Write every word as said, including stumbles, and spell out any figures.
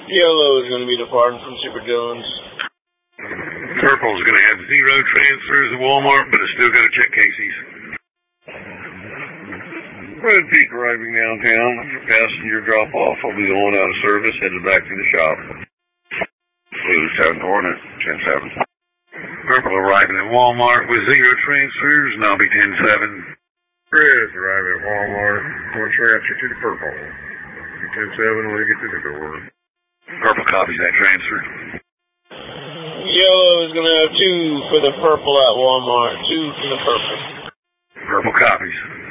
Yellow is going to be departing from Super Dillon's. Purple is going to have zero transfers at Walmart, but it's still got to check Casey's. Red Peak arriving downtown for passenger drop-off. I'll be going out of service, headed back to the shop. Blue seven Hornet, ten seven. Purple arriving at Walmart with zero transfers, and I'll be ten seven. Red's arriving at Walmart. Going to transfer to the Purple. ten seven when we get to the door. Purple copies that transfer. Yellow is going to have two for the Purple at Walmart, two for the Purple. Purple copies.